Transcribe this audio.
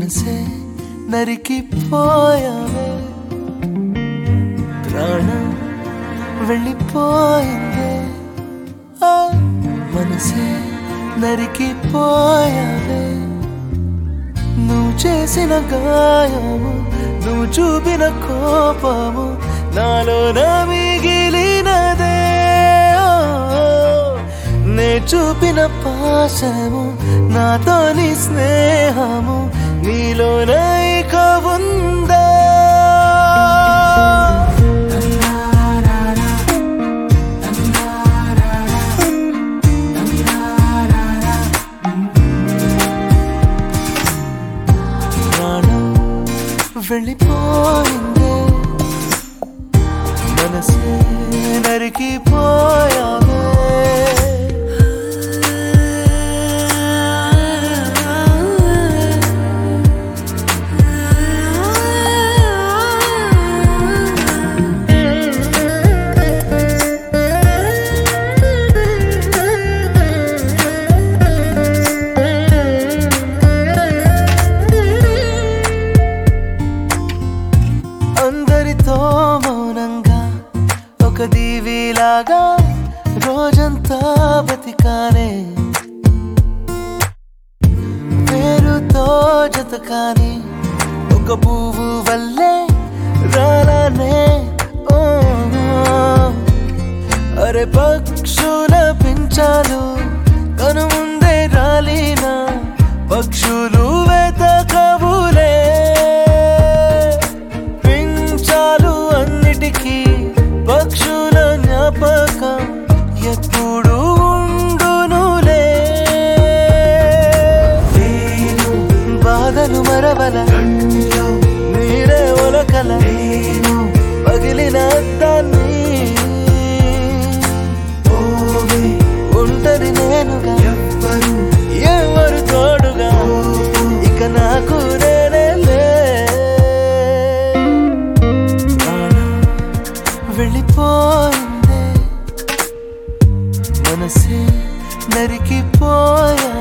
మనసే నరికిపోయావే ప్రాణం వెళ్ళిపోయిందే ఆ మనసే నరికిపోయావే నువ్వు చేసిన గాయము నువ్వు చూపిన కోపము నాలోన మిగిలినదే నే చూపిన పాశము నాతోని స్నేహము నీలోన ఇక ఉందా వెళ్ళిపోయిందే మనసే నరికిపోయావే అందరితో మౌనంగా ఒక దీవిలాగా రోజంతా బతికానే పేరుతో జత కాని ఒక పువ్వు వల్లే రాలానే ఓ అరే పక్షుల పించాలు కను ముందే రాలినా పక్షులు వెతకవులే పక్షుల జ్ఞాపకం ఎప్పుడు ఉండునులే బాధలు మరవల నీరే ఒలకల పగిలిన అద్దాన్ని ఉంటది నేనుగా ఎవరు తోడుగా ఇక నాకు వెళ్ళిపోయిందే మనసే నరికిపోయా